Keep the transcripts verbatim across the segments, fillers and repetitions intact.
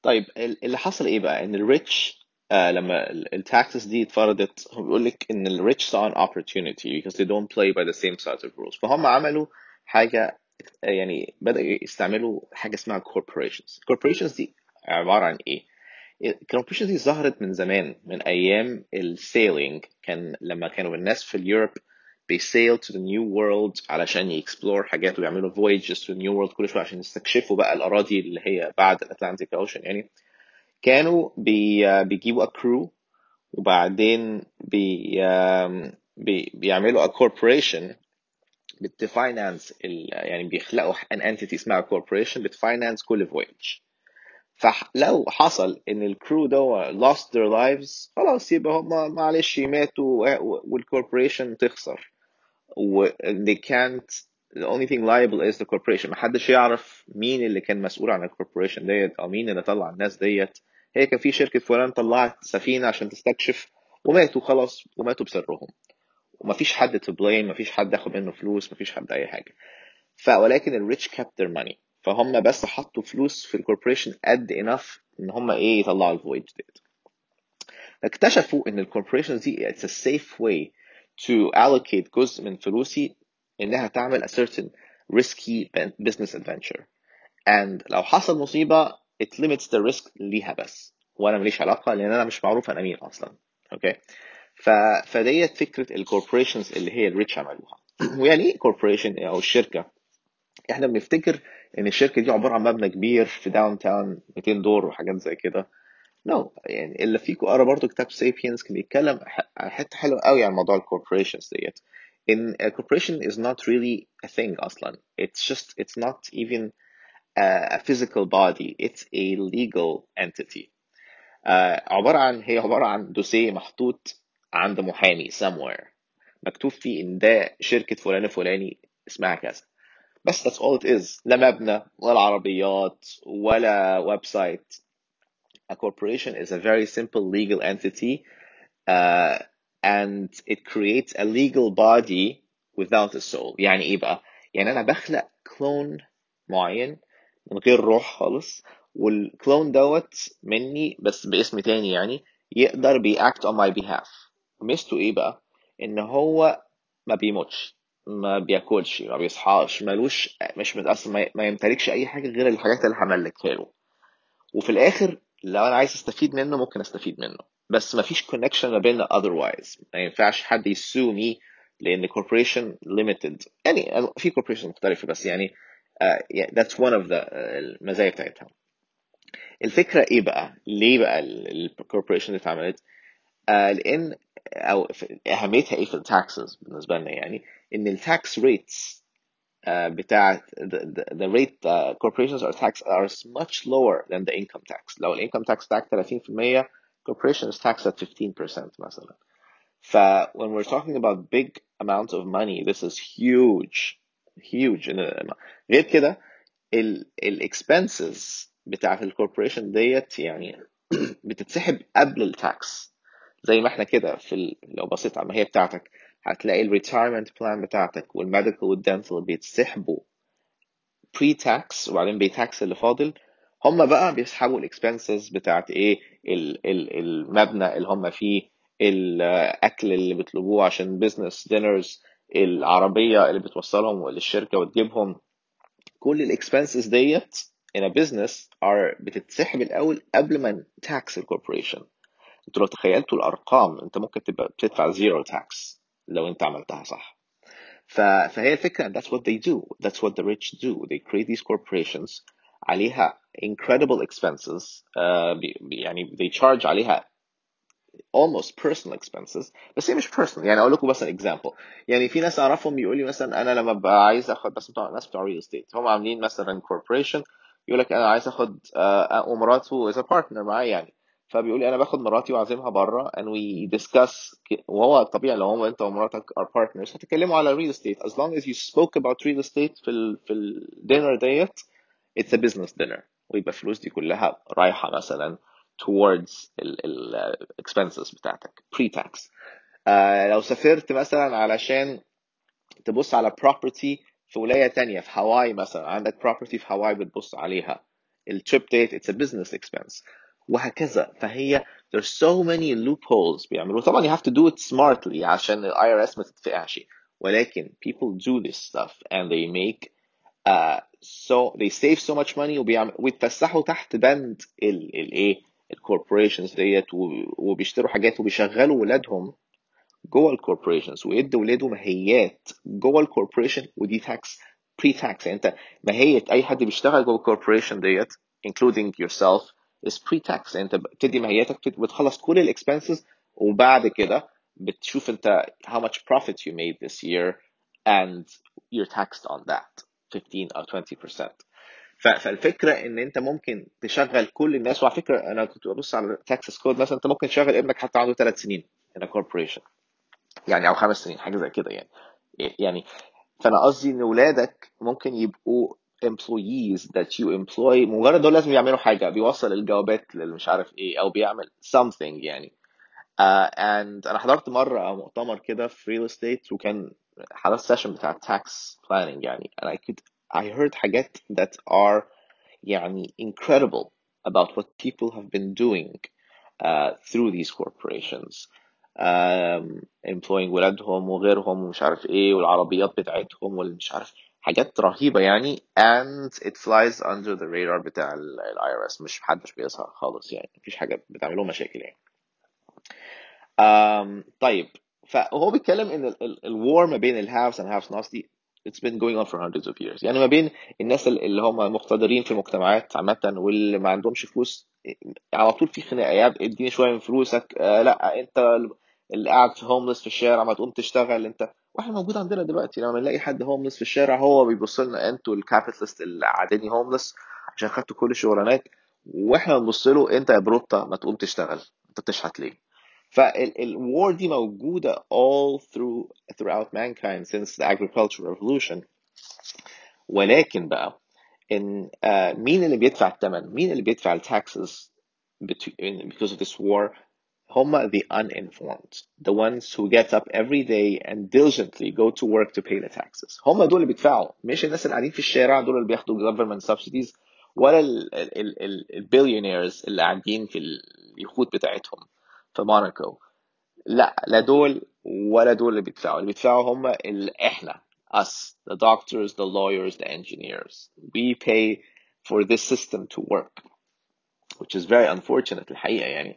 طيب ال- اللي حصل ايه بقى ان الريتش آه لما التاكسز دي اتفرضت، هو بيقول لك ان الريتش saw an opportunity because they don't play by the same set of rules. فهم عملوا حاجة، آه، يعني بدأوا يستعملوا حاجة اسمها corporations. corporations دي عبارة عن ايه؟ الكوربوريشنز دي ظهرت من زمان، من ايام السيلينج. كان لما كانوا الناس في اليوروب بيسيل to the new world علشان يكسبلور حاجات ويعملوا voyages to the new world كل شويه عشان يستكشفوا بقى الاراضي اللي هي بعد الاتلانتيك اوشن يعني. كانوا بي بيجيبوا a crew، وبعدين بي آم، بي بيعملوا a corporation بتفاينانس ال- يعني بيخلقوا an entity اسمها corporation بتفاينانس كل voyage. فلو حصل ان الكرو ده lost their lives، خلاص يبقى هم معلش ماتوا والكوربوريشن تخسر. و they can't. the only thing liable is the corporation. محدش يعرف مين اللي كان مسؤول عن الكوربوريشن ديت او مين اللي طلع الناس ديت. هي كان في شركة فلان طلعت سفينة عشان تستكشف وماتوا خلاص، وماتوا بسرهم، ومفيش حد to blame، مفيش حد ياخد منه فلوس، مفيش حد اي حاجة. فولكن الريتش kept their money، فهم بس حطوا فلوس في الكوربوريشن قد enough ان هم ايه يطلعوا الفويج ديت. اكتشفوا ان الكوربوريشن دي it's a safe way to allocate جزء من فلوسي انها تعمل a certain risky business adventure. and لو حصل مصيبة it limits the risk ليها بس، وانا ماليش علاقة لان انا مش معروف انا مين اصلا. اوكي. ف... فديت فكرة الكوربوريشنز اللي هي الريتش عملوها. ويعني ايه كوربوريشن او الشركة؟ احنا بنفتكر ان الشركه دي عباره عن مبنى كبير في داون تاون مئتين دور وحاجات زي كده. نو no. يعني اللي فيكم قرا برضو كتاب سيبينز كان بيتكلم ح- عن حته حلوه قوي عن موضوع الكوربوريشنز ديت. ان a corporation is not really a thing اصلا. it's just it's not even a, a physical body, it's a legal entity. آه، عباره عن هي عباره عن دوسيه محطوط عند محامي somewhere، مكتوب فيه ان ده شركه فلان الفلاني اسمها كذا. بس that's all it is. لا مبنى ولا عربيات ولا ويب سايت. A corporation is a very simple legal entity, uh, and it creates a legal body without a soul. يعني ايه بقى؟ يعني انا بخلق كلون معين من غير روح خالص، والكلون دوت مني بس باسم تاني، يعني يقدر بيact on my behalf. ميزته ايه بقى؟ ان هو ما بيموتش، ما بياكلش، ما بيصحاش، ملوش، مش متأثر، ما ما يمتلكش اي حاجه غير الحاجات اللي هملكها له. وفي الاخر لو انا عايز استفيد منه ممكن استفيد منه، بس ما فيش كونكشن ما بيننا otherwise. ما ينفعش حد يسو مي لان corporation limited. يعني في corporation مختلفه بس يعني uh, yeah, that's one of the uh, المزايا بتاعتها. الفكره ايه بقى؟ ليه بقى الكوربوريشن اللي اتعملت؟ آه لان او في- اهميتها ايه في التاكسز بالنسبه لنا؟ يعني ان التاكس ريتس بتاعت the, the, the rate uh, corporations are taxed are much lower than the income tax. لو ال income tax tax ثلاثين في المية، corporations tax at fifteen percent مثلا. ف when we're talking about big amounts of money, this is huge huge. غير كده ال ال expenses بتاعت الكوربوريشن ديت يعني بتتسحب قبل التاكس. زي ما احنا كده في ال... لو بصيت على ما هي بتاعتك هتلاقي الريتايرمنت بلان بتاعتك والميديكال والدنتال بيتسحبوا بري تاكس، وبعدين بيتاكس اللي فاضل. هم بقى بيسحبوا الاكسبنسز بتاعت ايه؟ ال ال المبنى اللي هم فيه، الاكل اللي بيطلبوه عشان بزنس دينرز، العربيه اللي بتوصلهم للشركه وتجيبهم. كل الاكسبنسز ديت in a business are بتتسحب الاول قبل ما tax الكوربوريشن. انتوا لو تخيلتوا الارقام انت ممكن تبقى بتدفع زيرو تاكس لو انت عملتها صح. ف... فهي الفكرة and that's what they do. That's what the rich do. They create these corporations عليها incredible expenses. uh, بي... بي- يعني they charge عليها almost personal expenses. بس هي مش personal. يعني اقول لكم مثلا example. يعني في ناس اعرفهم يقول لي مثلا انا لما ببقى عايز اخد، بس بتوع ناس بتوع real estate هم عاملين مثلا corporation، يقول لك انا عايز اخد آه، ومراته as a partner معايا يعني. فبيقول لي انا باخد مراتي واعزمها بره and we discuss ك- وهو طبيعي لو هو انت ومراتك are partners هتتكلموا على real estate as long as you spoke about real estate في ال في الدينر ديت. it's a business dinner، ويبقى الفلوس دي كلها رايحة مثلا towards ال ال expenses بتاعتك pre-tax. آه لو سافرت مثلا علشان تبص على property في ولاية تانية في هاواي مثلا، عندك property في هاواي بتبص عليها، التريب ديت it's a business expense وهكذا. فهي there's so many loopholes بيعملوا. طبعا you have to do it smartly عشان ال I R S ما تدفعش، ولكن people do this stuff and they make uh, so they save so much money وبيعمل ويتفسحوا تحت بند ال ال ايه الكوربوريشنز ديت و- وبيشتروا حاجات وبيشغلوا ولادهم جوه الكوربوريشنز ويدوا ولاده ماهيات جوه الكوربوريشن، ودي تاكس بري تاكس. يعني انت ماهيه اي حد بيشتغل جوه الكوربوريشن ديت including yourself is pre tax. يعني انت بتدي ماهيتك بت- بتخلص كل الاكسبنسز، وبعد كده بتشوف انت how much profit you made this year and you're taxed on that fifteen or twenty percent. ف- فالفكره ان انت ممكن تشغل كل الناس. وعلى فكره انا كنت ببص على تاكسس كود مثلا، انت ممكن تشغل ابنك حتى عنده ثلاث سنين in a corporation يعني، او خمس سنين حاجه زي كده يعني. يعني فانا قصدي ان ولادك ممكن يبقوا employees that you employ، مجرد دول لازم يعملوا حاجه، بيوصل الجوابات للي مش عارف ايه او بيعمل something يعني. uh, and انا حضرت مره مؤتمر كده في real estate، وكان حضرت سيشن بتاع tax planning يعني، and I could I heard حاجات that are يعني incredible about what people have been doing uh, through these corporations, um, employing ولادهم وغيرهم ومش عارف ايه والعربيات بتاعتهم والمش عارف حاجات رهيبة يعني. and it flies under the radar بتاع ال ال I R S، مش محدش بيظهر خالص يعني، مفيش حاجة بتعمل لهم مشاكل يعني. um, طيب، فهو بيتكلم ان ال- ال- الوار ما بين الهافز and have nots دي it's been going on for hundreds of years. يعني ما بين الناس ال- اللي هم مقتدرين في مجتمعات عامة واللي ما عندهمش فلوس، على طول في خناقات، اديني شوية من فلوسك، آه لا انت اللي قاعد في هوملس في الشارع ما تقوم تشتغل انت. واحنا موجود عندنا دلوقتي لما نلاقي حد هوملس في الشارع هو بيبص لنا انتوا الكابيتالست اللي قاعدين هوملس عشان خدتوا كل الشغلانات، واحنا بنبص له انت يا بروتا ما تقوم تشتغل، انت بتشحت ليه؟ فالوار دي موجودة all through throughout mankind since the agricultural revolution. ولكن بقى ان uh, مين اللي بيدفع الثمن؟ مين اللي بيدفع التاكسز because of this war؟ هم the uninformed, the ones who get up every day and diligently go to work to pay the taxes. هم دول اللي بيدفعوا، مش الناس اللي قاعدين في الشارع دول اللي بياخدوا government subsidies، ولا البillionaires اللي قاعدين في اليخوت بتاعتهم في موناكو. لا لا دول ولا دول اللي بيدفعوا. اللي بيدفعوا هم اللي احنا us the doctors, the lawyers, the engineers. We pay for this system to work, which is very unfortunate الحقيقة يعني.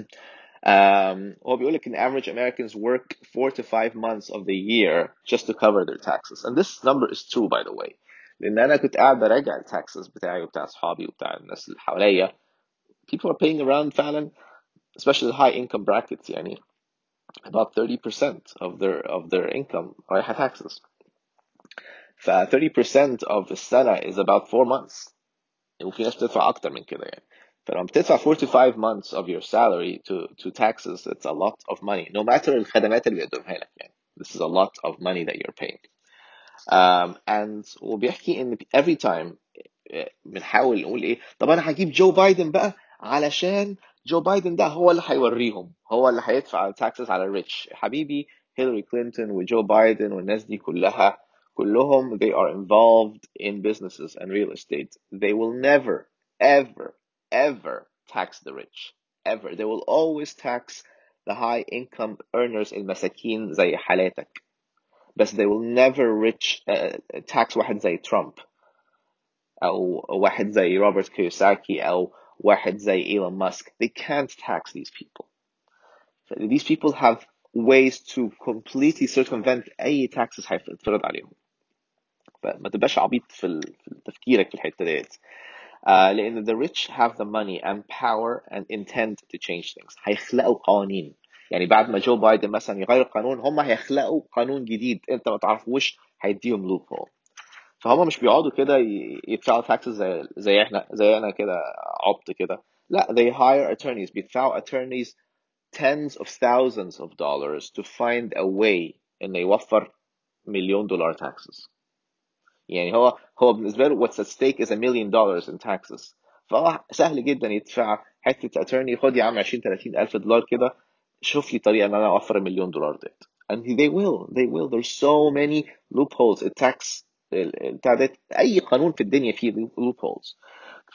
um, هو بيقول لك ان average Americans work four to five months of the year just to cover their taxes, and this number is true by the way. لان انا كنت قاعد براجع التاكسز بتاعي وبتاع اصحابي وبتاع الناس اللي حواليا. People are paying around فعلا especially the high income brackets يعني about thirty percent of their of their income رايحة taxes. ف thirty percent of السنة is about four months، وفي ناس بتدفع أكتر من كده يعني. فلما بتدفع four to five months of your salary to to taxes, it's a lot of money no matter الخدمات اللي بيقدمها لك يعني. This is a lot of money that you're paying. Um, and وبيحكي ان every time بنحاول نقول ايه، طب انا هجيب جو بايدن بقى علشان جو بايدن ده هو اللي هيوريهم، هو اللي هيدفع التاكسز على الريتش. حبيبي هيلاري كلينتون وجو بايدن والناس دي كلها كلهم they are involved in businesses and real estate. They will never ever ever tax the rich ever. They will always tax the high income earners المساكين زي حالاتك. بس they will never rich uh, tax واحد زي ترامب أو واحد زي روبرت كيوساكي أو واحد زي إيلون ماسك. They can't tax these people. These people have ways to completely circumvent أي taxes هيتفرض عليهم. فما تبقاش عبيط في ال- في تفكيرك في الحتة ديت. آه لأن the rich have the money and power and intent to change things. هيخلقوا قوانين يعني. بعد ما جو بايدن مثلا يغير قانون، هم هيخلقوا قانون جديد انت ما تعرفوش، هيديهم لوب هول. فهم مش بيقعدوا كده ي- يدفعوا taxes زي زي احنا زي انا كده عبط كده. لا they hire attorneys، بيدفعوا attorneys tens of thousands of dollars to find a way انه يوفر مليون دولار taxes. يعني هو هو بالنسبة له what's at stake is a million dollars in taxes. فهو سهل جدا يدفع حتة attorney، خد يا عم عشرين تلاتين ألف دولار كده، شوف لي طريقة ان انا اوفر المليون دولار ديت. and they will they will there's so many loopholes. التاكس بتاع ده اي قانون في الدنيا فيه loopholes.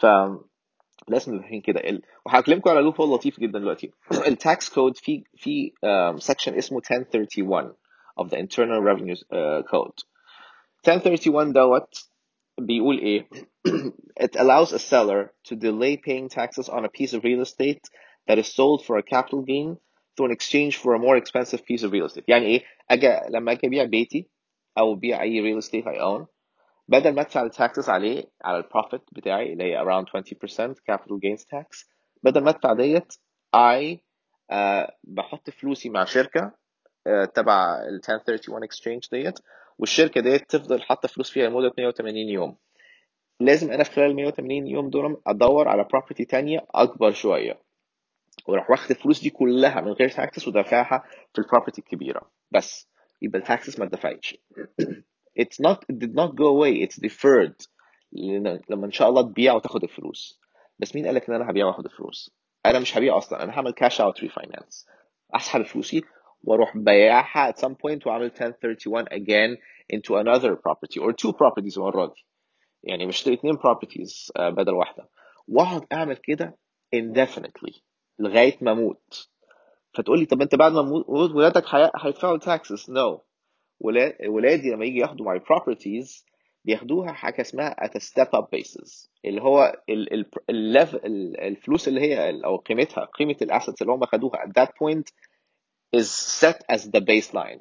فلازم نبقى فاهمين كده ال... وهكلمكم على لوب هول لطيف جدا دلوقتي. التاكس كود في في سكشن اسمه ten thirty-one of the Internal Revenue uh, Code. ten thirty-one دوت بيقول ايه؟ It allows a seller to delay paying taxes on a piece of real estate that is sold for a capital gain through an exchange for a more expensive piece of real estate. يعني ايه؟ اجي لما اجي ابيع بيتي او ابيع اي real estate I own، بدل ما ادفع التاكسز عليه على البروفيت بتاعي اللي هي around twenty percent capital gains tax، بدل ما ادفع ديت I uh, بحط فلوسي مع شركة uh, تبع ال ten thirty-one exchange ديت، والشركة ديت تفضل حاطة فلوس فيها لمدة مية وتمانين يوم. لازم انا في خلال مية وتمانين يوم دول ادور على بروبرتي تانية اكبر شوية، وراح واخد الفلوس دي كلها من غير تاكسس ودافعها في البروبرتي الكبيرة بس، يبقى التاكسس ما اتدفعتش. it's not it did not go away, it's deferred لما ان شاء الله تبيع وتاخد الفلوس. بس مين قالك ان انا هبيع واخد الفلوس؟ انا مش هبيع اصلا، انا هعمل كاش اوت ريفاينانس، اسحب فلوسي واروح بيعها at some point واعمل ten thirty-one again into another property or two properties المره دي. يعني بشتري اتنين properties uh, بدل واحده، واقعد اعمل كده indefinitely لغايه ما اموت. فتقول لي طب انت بعد ما اموت ولادك هيدفعوا taxes؟ no. ولادي لما يجي ياخدوا my properties بياخدوها حاجه اسمها at a step up basis، اللي هو ال ال ال الفلوس اللي هي او قيمتها قيمه الاسيتس اللي هم خدوها at that point is set as the baseline،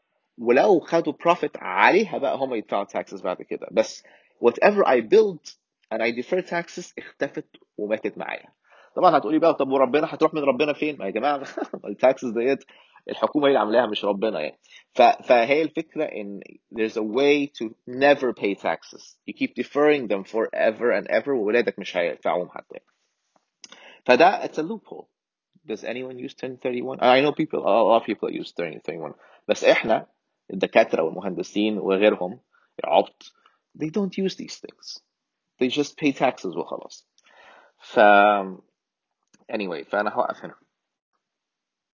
ولو خدوا profit عليها بقى هم يدفعوا taxes بعد كده. بس whatever I build and I defer taxes اختفت وماتت معايا. طبعا هتقولي بقى طب وربنا هتروح من ربنا فين؟ ما يا جماعه التاكسز ديت الحكومه هي اللي عاملاها مش ربنا يعني. فهي الفكره ان there's a way to never pay taxes, you keep deferring them forever and ever وولادك مش هيدفعوهم حتى. فده it's a loophole. Does anyone use ten thirty-one? I know people, a lot of people use ten thirty-one. بس احنا الدكاترة والمهندسين وغيرهم عبط they don't use these things, they just pay taxes وخلاص. ف anyway فأنا هوقف هنا.